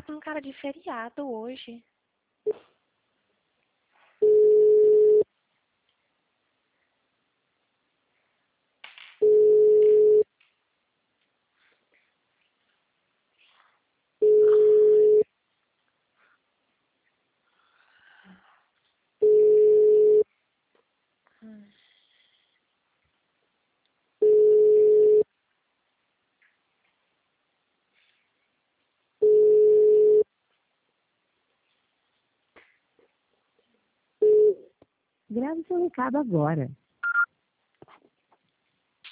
com cara de feriado hoje. Grave seu recado agora.